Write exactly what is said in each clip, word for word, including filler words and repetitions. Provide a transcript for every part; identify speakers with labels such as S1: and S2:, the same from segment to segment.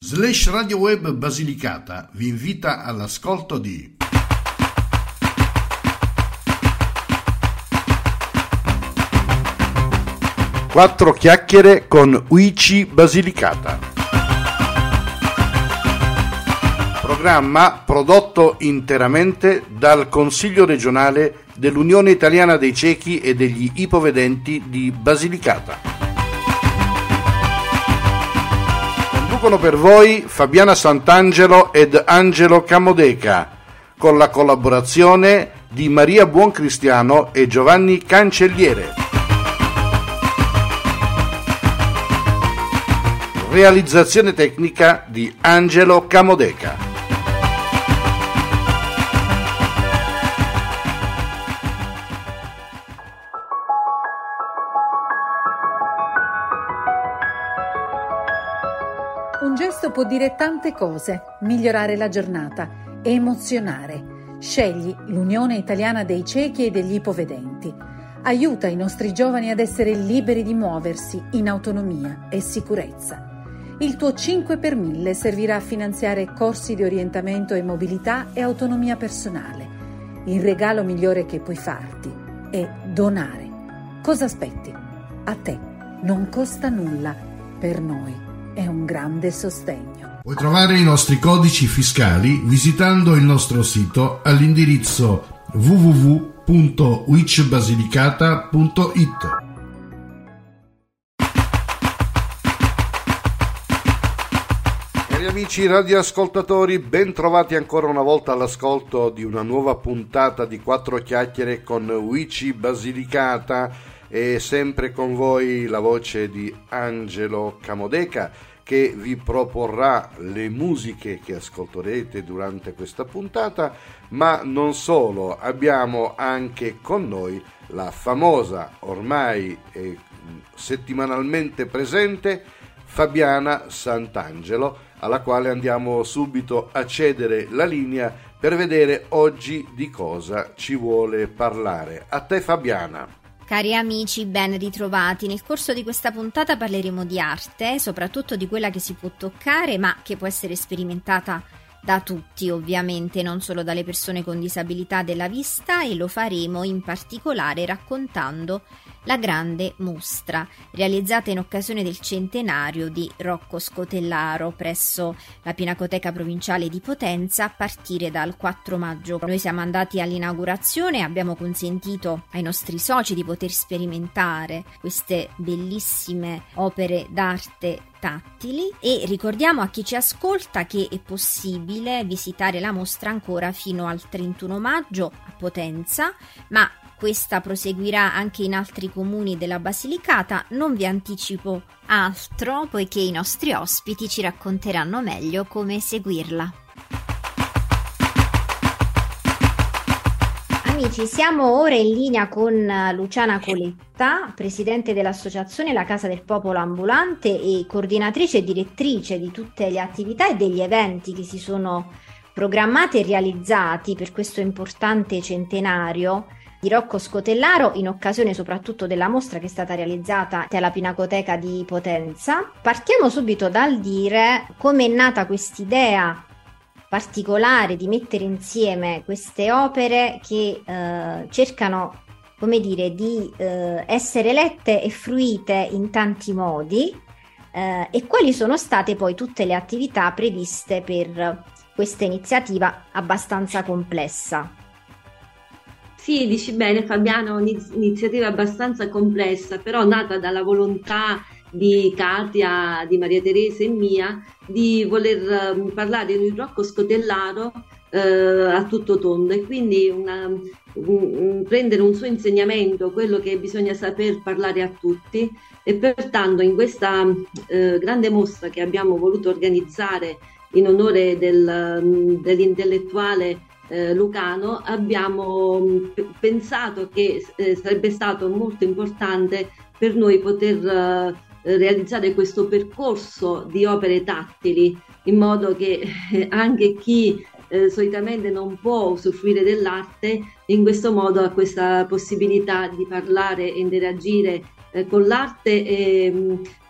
S1: Slash Radio Web Basilicata vi invita all'ascolto di Quattro chiacchiere con U I C I Basilicata. Programma prodotto interamente dal Consiglio regionale dell'Unione Italiana dei Ciechi e degli Ipovedenti di Basilicata. Conducono per voi Fabiana Santangelo ed Angelo Camodeca, con la collaborazione di Maria Buoncristiano e Giovanni Cancelliere. Realizzazione tecnica di Angelo Camodeca.
S2: Un gesto può dire tante cose, migliorare la giornata, emozionare. Scegli l'Unione Italiana dei Ciechi e degli Ipovedenti. Aiuta i nostri giovani ad essere liberi di muoversi in autonomia e sicurezza. Il tuo cinque per mille servirà a finanziare corsi di orientamento e mobilità e autonomia personale. Il regalo migliore che puoi farti è donare. Cosa aspetti? A te non costa nulla, per noi è un grande sostegno.
S1: Puoi trovare i nostri codici fiscali visitando il nostro sito all'indirizzo w w w punto u i c basilicata punto i t. Cari amici radioascoltatori, ben trovati ancora una volta all'ascolto di una nuova puntata di Quattro chiacchiere con U I C I Basilicata, e sempre con voi la voce di Angelo Camodeca, che vi proporrà le musiche che ascolterete durante questa puntata, ma non solo, abbiamo anche con noi la famosa, ormai eh, settimanalmente presente, Fabiana Santangelo, alla quale andiamo subito a cedere la linea per vedere oggi di cosa ci vuole parlare. A te Fabiana.
S3: Cari amici, ben ritrovati. Nel corso di questa puntata parleremo di arte, soprattutto di quella che si può toccare, ma che può essere sperimentata da tutti, ovviamente, non solo dalle persone con disabilità della vista, e lo faremo in particolare raccontando la grande mostra realizzata in occasione del centenario di Rocco Scotellaro presso la Pinacoteca Provinciale di Potenza a partire dal quattro maggio. Noi siamo andati all'inaugurazione e abbiamo consentito ai nostri soci di poter sperimentare queste bellissime opere d'arte tattili, e ricordiamo a chi ci ascolta che è possibile visitare la mostra ancora fino al trentuno maggio a Potenza, ma questa proseguirà anche in altri comuni della Basilicata. Non vi anticipo altro, poiché i nostri ospiti ci racconteranno meglio come seguirla. Amici, siamo ora in linea con Luciana Coletta, presidente dell'associazione La Casa del Popolo Ambulante e coordinatrice e direttrice di tutte le attività e degli eventi che si sono programmati e realizzati per questo importante centenario di Rocco Scotellaro, in occasione soprattutto della mostra che è stata realizzata alla Pinacoteca di Potenza. Partiamo subito dal dire come è nata quest'idea particolare di mettere insieme queste opere che eh, cercano, come dire, di eh, essere lette e fruite in tanti modi, eh, e quali sono state poi tutte le attività previste per questa iniziativa abbastanza complessa.
S4: Sì, dici bene Fabiano, un'iniziativa abbastanza complessa, però nata dalla volontà di Katia, di Maria Teresa e mia di voler uh, parlare di Rocco Scotellaro uh, a tutto tondo, e quindi una, un, un, prendere un suo insegnamento, quello che bisogna saper parlare a tutti, e pertanto in questa uh, grande mostra che abbiamo voluto organizzare in onore del, dell'intellettuale Eh, lucano, abbiamo p- pensato che eh, sarebbe stato molto importante per noi poter eh, realizzare questo percorso di opere tattili, in modo che eh, anche chi eh, solitamente non può usufruire dell'arte, in questo modo ha questa possibilità di parlare e interagire eh, con l'arte, e,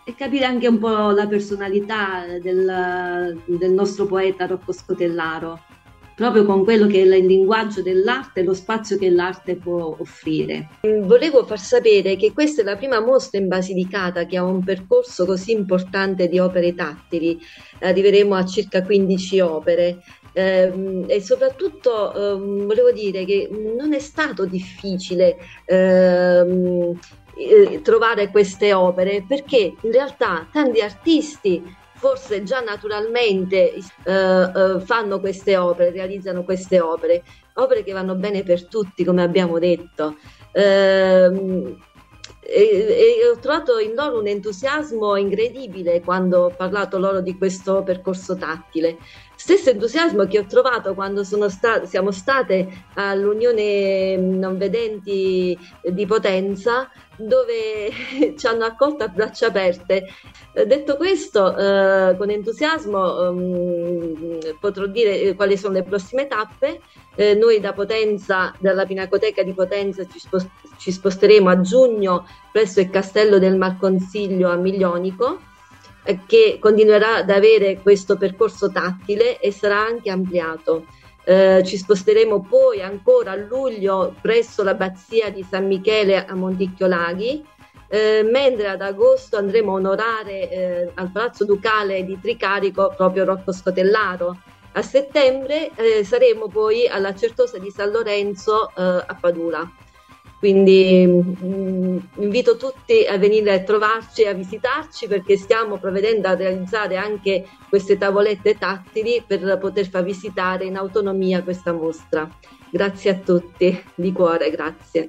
S4: e capire anche un po' la personalità del, del nostro poeta Rocco Scotellaro, proprio con quello che è il linguaggio dell'arte e lo spazio che l'arte può offrire. Volevo far sapere che questa è la prima mostra in Basilicata che ha un percorso così importante di opere tattili. Arriveremo a circa quindici opere. Eh, e soprattutto eh, volevo dire che non è stato difficile eh, trovare queste opere, perché in realtà tanti artisti forse già naturalmente eh, eh, fanno queste opere, realizzano queste opere, opere che vanno bene per tutti, come abbiamo detto. Eh, e, e ho trovato in loro un entusiasmo incredibile quando ho parlato loro di questo percorso tattile. Stesso entusiasmo che ho trovato quando sono sta- siamo state all'Unione Non Vedenti di Potenza, dove ci hanno accolto a braccia aperte. Detto questo, eh, con entusiasmo um, potrò dire quali sono le prossime tappe. Eh, noi da Potenza, dalla Pinacoteca di Potenza, ci, spost- ci sposteremo a giugno presso il Castello del Marconsiglio a Miglionico, eh, che continuerà ad avere questo percorso tattile e sarà anche ampliato. Eh, ci sposteremo poi ancora a luglio presso l'abbazia di San Michele a Monticchiolaghi, eh, mentre ad agosto andremo a onorare eh, al Palazzo Ducale di Tricarico proprio Rocco Scotellaro. A settembre eh, saremo poi alla Certosa di San Lorenzo eh, a Padula. Quindi mh, invito tutti a venire a trovarci, a visitarci, perché stiamo provvedendo a realizzare anche queste tavolette tattili per poter far visitare in autonomia questa mostra. Grazie a tutti, di cuore, grazie.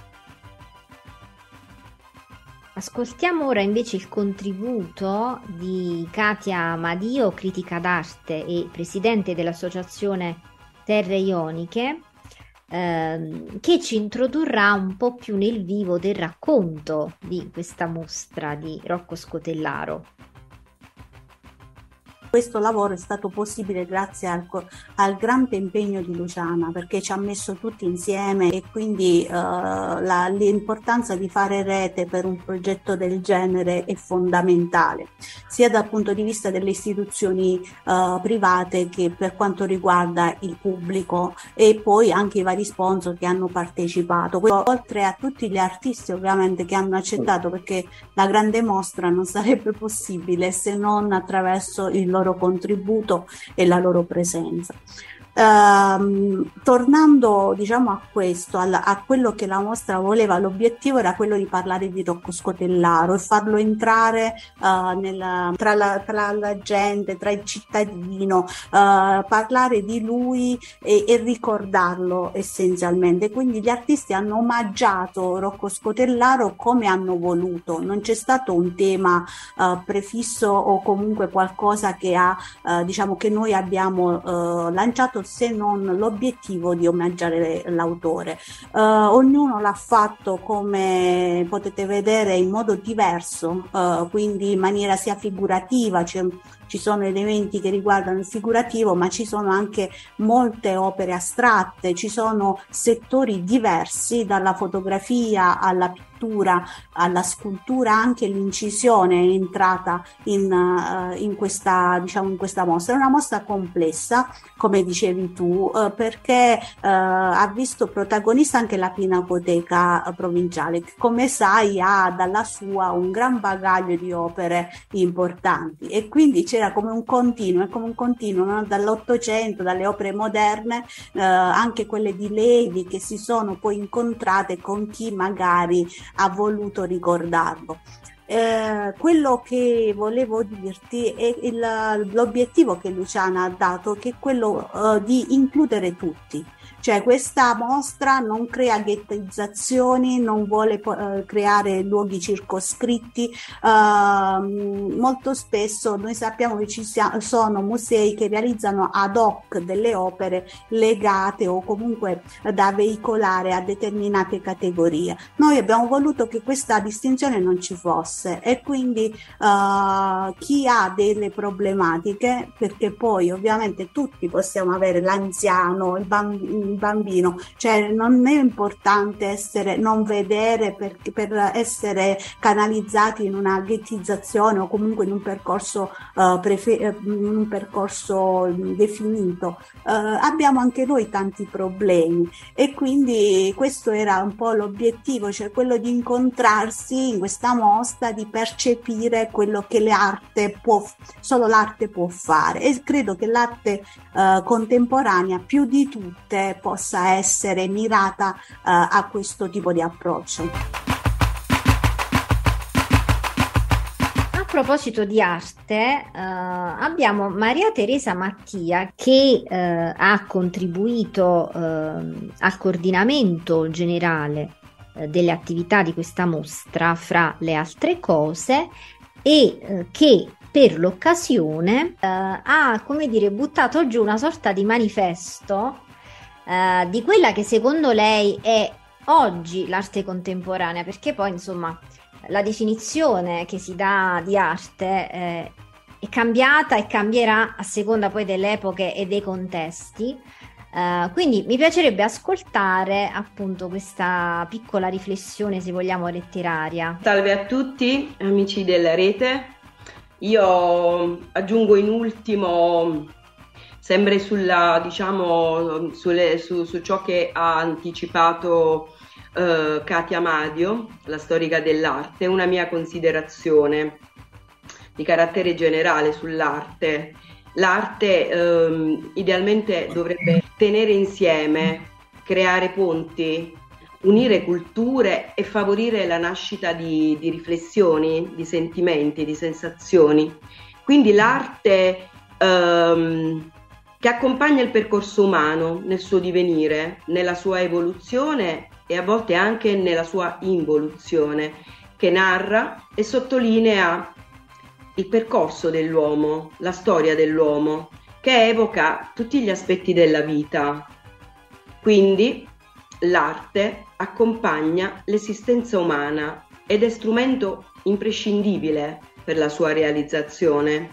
S3: Ascoltiamo ora invece il contributo di Katia Madio, critica d'arte e presidente dell'associazione Terre Ioniche, ehm, che ci introdurrà un po' più nel vivo del racconto di questa mostra di Rocco Scotellaro.
S5: Questo lavoro è stato possibile grazie al, al grande impegno di Luciana, perché ci ha messo tutti insieme, e quindi eh, la, l'importanza di fare rete per un progetto del genere è fondamentale, sia dal punto di vista delle istituzioni eh, private che per quanto riguarda il pubblico, e poi anche i vari sponsor che hanno partecipato. Questo, oltre a tutti gli artisti ovviamente che hanno accettato, perché la grande mostra non sarebbe possibile se non attraverso il loro contributo e la loro presenza. Uh, tornando diciamo a questo, a, a quello che la mostra voleva, l'obiettivo era quello di parlare di Rocco Scotellaro e farlo entrare uh, nella, tra, la, tra la gente, tra il cittadino, uh, parlare di lui e, e ricordarlo essenzialmente. Quindi gli artisti hanno omaggiato Rocco Scotellaro come hanno voluto, non c'è stato un tema uh, prefisso o comunque qualcosa che ha uh, diciamo che noi abbiamo uh, lanciato, se non l'obiettivo di omaggiare l'autore. Uh, ognuno l'ha fatto, come potete vedere, in modo diverso, uh, quindi in maniera sia figurativa, cioè, ci sono elementi che riguardano il figurativo, ma ci sono anche molte opere astratte, ci sono settori diversi, dalla fotografia alla pittura, alla scultura. Anche l'incisione è entrata in, uh, in questa, diciamo, in questa mostra. È una mostra complessa, come dicevi tu, uh, perché uh, ha visto protagonista anche la Pinacoteca provinciale, che, come sai, ha dalla sua un gran bagaglio di opere importanti, e quindi c'era come un continuo, è come un continuo, no? Dall'Ottocento, dalle opere moderne, eh, anche quelle di Levi, che si sono poi incontrate con chi magari ha voluto ricordarlo. Eh, quello che volevo dirti è il, l'obiettivo che Luciana ha dato, che è quello uh, di includere tutti. Cioè, questa mostra non crea ghettizzazioni, non vuole uh, creare luoghi circoscritti. Uh, molto spesso noi sappiamo che ci sia, sono musei che realizzano ad hoc delle opere legate o comunque da veicolare a determinate categorie. Noi abbiamo voluto che questa distinzione non ci fosse. grosse, e quindi uh, chi ha delle problematiche, perché poi ovviamente tutti possiamo avere l'anziano, il, bamb- il bambino, cioè non è importante essere, non vedere per, per essere canalizzati in una ghettizzazione o comunque in un percorso uh, prefe- in un percorso definito. Uh, abbiamo anche noi tanti problemi, e quindi questo era un po' l'obiettivo, cioè quello di incontrarsi in questa mostra, di percepire quello che l'arte può, solo l'arte può fare, e credo che l'arte uh, contemporanea più di tutte possa essere mirata uh, a questo tipo di approccio.
S3: A proposito di arte, eh, abbiamo Maria Teresa Mattia che eh, ha contribuito eh, al coordinamento generale eh, delle attività di questa mostra, fra le altre cose, e eh, che per l'occasione eh, ha, come dire, buttato giù una sorta di manifesto eh, di quella che secondo lei è oggi l'arte contemporanea, perché poi insomma la definizione che si dà di arte eh, è cambiata e cambierà a seconda poi delle epoche e dei contesti. Uh, quindi mi piacerebbe ascoltare appunto questa piccola riflessione, se vogliamo, letteraria.
S6: Salve a tutti, amici della rete. Io aggiungo in ultimo, sempre sulla, diciamo, sulle, su, su ciò che ha anticipato Uh, Katia Madio, la storica dell'arte, una mia considerazione di carattere generale sull'arte. L'arte um, idealmente dovrebbe tenere insieme, creare ponti, unire culture e favorire la nascita di, di riflessioni, di sentimenti, di sensazioni. Quindi l'arte um, che accompagna il percorso umano nel suo divenire, nella sua evoluzione e a volte anche nella sua involuzione, che narra e sottolinea il percorso dell'uomo, la storia dell'uomo, che evoca tutti gli aspetti della vita. Quindi l'arte accompagna l'esistenza umana ed è strumento imprescindibile per la sua realizzazione.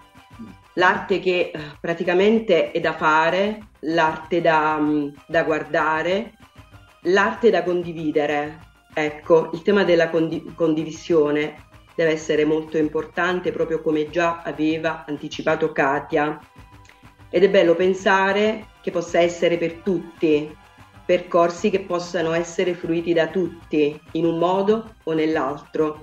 S6: L'arte che praticamente è da fare, l'arte da, da guardare, l'arte da condividere. Ecco, il tema della condi- condivisione deve essere molto importante, proprio come già aveva anticipato Katia. Ed è bello pensare che possa essere per tutti, percorsi che possano essere fruiti da tutti, in un modo o nell'altro.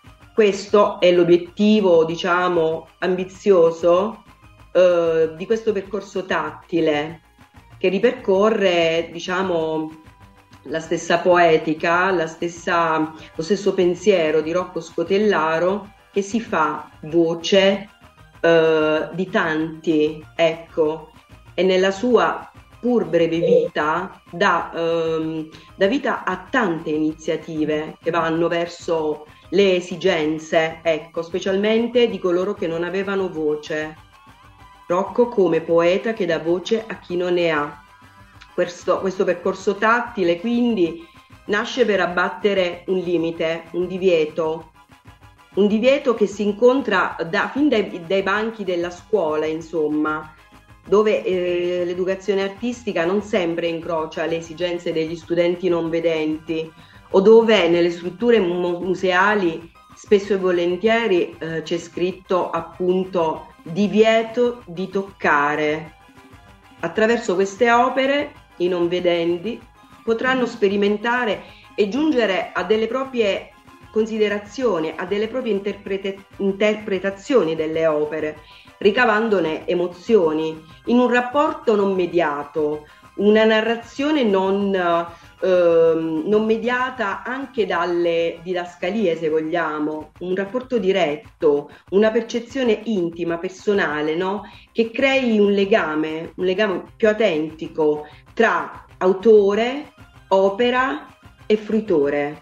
S6: Questo è l'obiettivo, diciamo, ambizioso eh, di questo percorso tattile, che ripercorre, diciamo, la stessa poetica, la stessa, lo stesso pensiero di Rocco Scotellaro, che si fa voce eh, di tanti, ecco, e nella sua pur breve vita dà, ehm, dà vita a tante iniziative che vanno verso le esigenze, ecco, specialmente di coloro che non avevano voce. Rocco come poeta che dà voce a chi non ne ha. Questo, questo percorso tattile quindi nasce per abbattere un limite, un divieto, un divieto che si incontra da, fin dai, dai banchi della scuola, insomma, dove eh, l'educazione artistica non sempre incrocia le esigenze degli studenti non vedenti, o dove nelle strutture mu- museali spesso e volentieri eh, c'è scritto appunto divieto di toccare. Attraverso queste opere i non vedenti potranno sperimentare e giungere a delle proprie considerazioni, a delle proprie interprete- interpretazioni delle opere, ricavandone emozioni in un rapporto non mediato, una narrazione non, eh, non mediata anche dalle didascalie, se vogliamo, un rapporto diretto, una percezione intima, personale, no? Che crei un legame, un legame più autentico tra autore, opera e fruitore.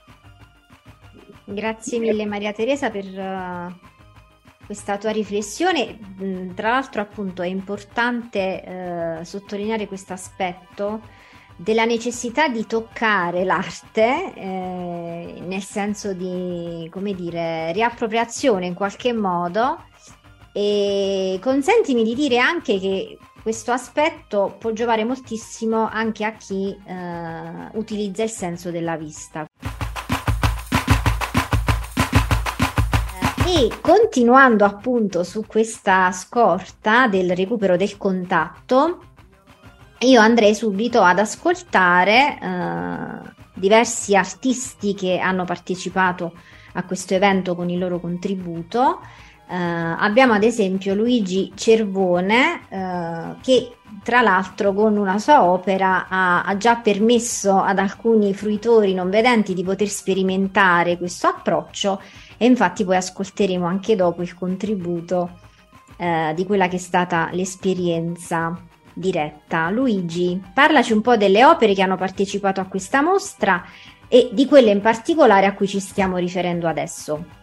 S3: Grazie mille Maria Teresa per uh, questa tua riflessione. Tra l'altro appunto è importante uh, sottolineare questo aspetto della necessità di toccare l'arte, eh, nel senso di, come dire, riappropriazione in qualche modo, e consentimi di dire anche che questo aspetto può giovare moltissimo anche a chi eh, utilizza il senso della vista. E continuando appunto su questa scorta del recupero del contatto, io andrei subito ad ascoltare eh, diversi artisti che hanno partecipato a questo evento con il loro contributo. Uh, abbiamo ad esempio Luigi Cervone, uh, che tra l'altro con una sua opera ha, ha già permesso ad alcuni fruitori non vedenti di poter sperimentare questo approccio, e infatti poi ascolteremo anche dopo il contributo uh, di quella che è stata l'esperienza diretta. Luigi, parlaci un po' delle opere che hanno partecipato a questa mostra e di quelle in particolare a cui ci stiamo riferendo adesso.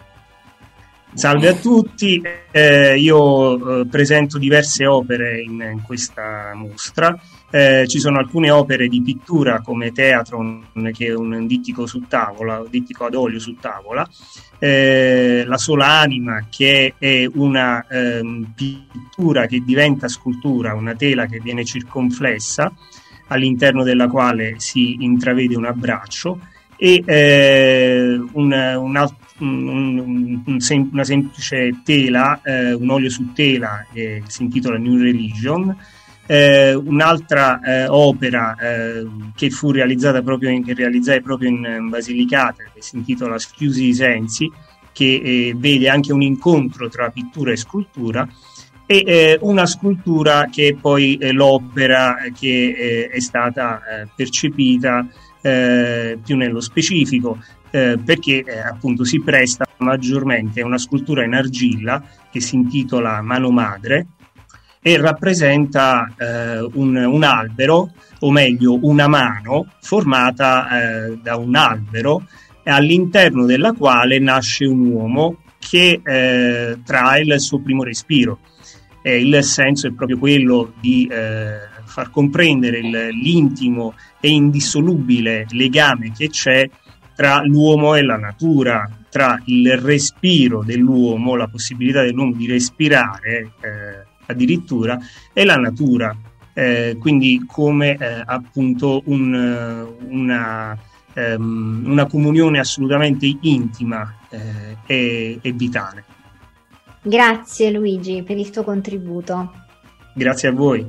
S7: Salve a tutti, eh, io eh, presento diverse opere in, in questa mostra. Eh, ci sono alcune opere di pittura come Teatron, che è un dittico su tavola, un dittico ad olio su tavola, eh, La sola anima, che è una eh, pittura che diventa scultura, una tela che viene circonflessa, all'interno della quale si intravede un abbraccio, e eh, un, un altro Un, un, un sem- una semplice tela, eh, un olio su tela, eh, si intitola New Religion. Eh, un'altra eh, opera eh, che fu realizzata proprio in, che realizzai proprio in Basilicata, che si intitola Schiusi i sensi, che eh, vede anche un incontro tra pittura e scultura, e eh, una scultura che è poi eh, l'opera che eh, è stata eh, percepita eh, più nello specifico, Eh, perché eh, appunto si presta maggiormente a una scultura in argilla che si intitola Mano Madre e rappresenta eh, un, un albero, o meglio una mano formata eh, da un albero, all'interno della quale nasce un uomo che eh, trae il suo primo respiro. E il senso è proprio quello di eh, far comprendere il, l'intimo e indissolubile legame che c'è tra l'uomo e la natura, tra il respiro dell'uomo, la possibilità dell'uomo di respirare eh, addirittura, e la natura, eh, quindi come eh, appunto un, una, um, una comunione assolutamente intima eh, e, e vitale.
S3: Grazie Luigi per il tuo contributo.
S7: Grazie a voi.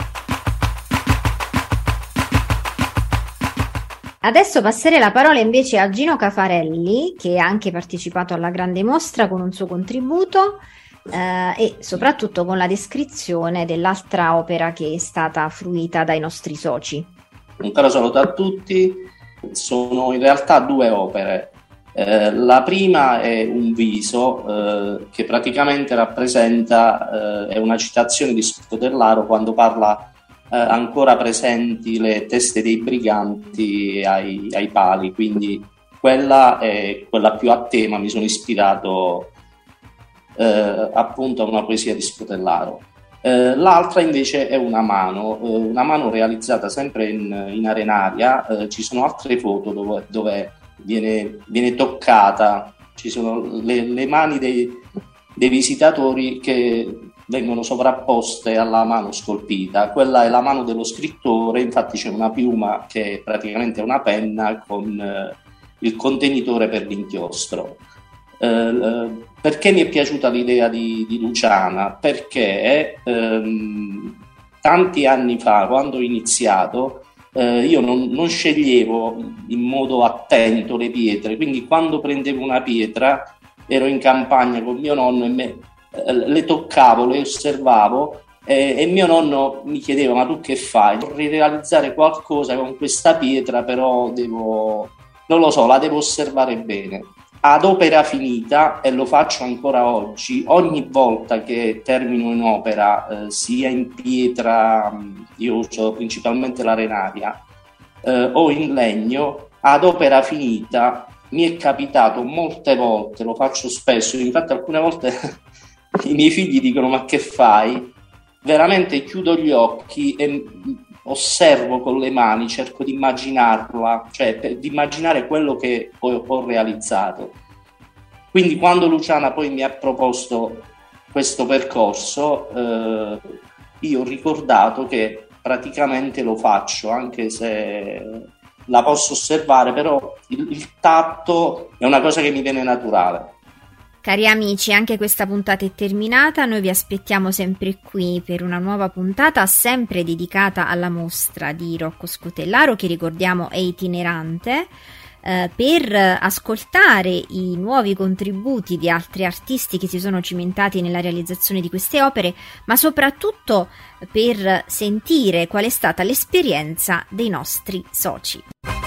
S3: Adesso passerei la parola invece a Gino Cafarelli, che ha anche partecipato alla grande mostra con un suo contributo eh, e soprattutto con la descrizione dell'altra opera che è stata fruita dai nostri soci.
S8: Un caro saluto a tutti. Sono in realtà due opere. Eh, la prima è un viso eh, che praticamente rappresenta, eh, è una citazione di Scodellaro quando parla Eh, ancora presenti le teste dei briganti ai, ai pali, quindi quella è quella più a tema. Mi sono ispirato eh, appunto a una poesia di Scodellaro. Eh, l'altra invece è una mano, eh, una mano realizzata sempre in, in arenaria. Eh, ci sono altre foto dove, dove viene, viene toccata, ci sono le, le mani dei, dei visitatori che vengono sovrapposte alla mano scolpita. Quella è la mano dello scrittore, infatti c'è una piuma che è praticamente una penna con eh, il contenitore per l'inchiostro. Eh, perché mi è piaciuta l'idea di, di Luciana? Perché ehm, tanti anni fa, quando ho iniziato, eh, io non, non sceglievo in modo attento le pietre, quindi quando prendevo una pietra ero in campagna con mio nonno e me le toccavo, le osservavo eh, e mio nonno mi chiedeva: ma tu che fai? Vorrei realizzare qualcosa con questa pietra, però devo, non lo so, la devo osservare bene. Ad opera finita, e lo faccio ancora oggi, ogni volta che termino un'opera, eh, sia in pietra, io uso principalmente l'arenaria, eh, o in legno, ad opera finita mi è capitato molte volte, lo faccio spesso, infatti alcune volte i miei figli dicono: ma che fai? Veramente chiudo gli occhi e osservo con le mani, cerco di immaginarla, cioè di immaginare quello che ho, ho realizzato. Quindi quando Luciana poi mi ha proposto questo percorso, eh, io ho ricordato che praticamente lo faccio, anche se la posso osservare, però il, il tatto è una cosa che mi viene naturale.
S3: Cari amici, anche questa puntata è terminata, noi vi aspettiamo sempre qui per una nuova puntata sempre dedicata alla mostra di Rocco Scutellaro, che ricordiamo è itinerante, eh, per ascoltare i nuovi contributi di altri artisti che si sono cimentati nella realizzazione di queste opere, ma soprattutto per sentire qual è stata l'esperienza dei nostri soci.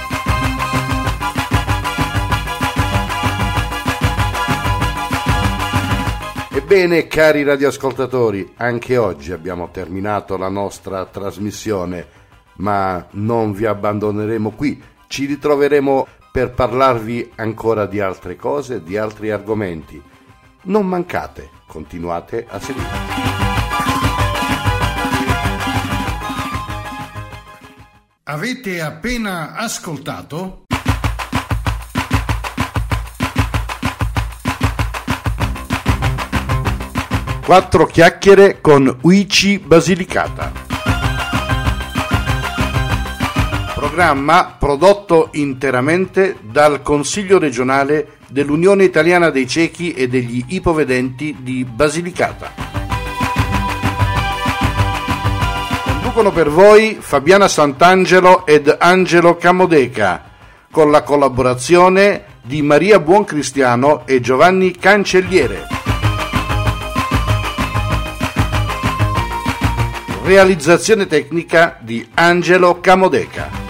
S1: Ebbene, cari radioascoltatori, anche oggi abbiamo terminato la nostra trasmissione, ma non vi abbandoneremo qui. Ci ritroveremo per parlarvi ancora di altre cose, di altri argomenti. Non mancate, continuate a seguirci.
S9: Avete appena ascoltato
S1: Quattro chiacchiere con Uici Basilicata. Programma prodotto interamente dal Consiglio regionale dell'Unione Italiana dei Ciechi e degli Ipovedenti di Basilicata. Conducono per voi Fabiana Sant'Angelo ed Angelo Camodeca, con la collaborazione di Maria Buoncristiano e Giovanni Cancelliere. Realizzazione tecnica di Angelo Camodeca.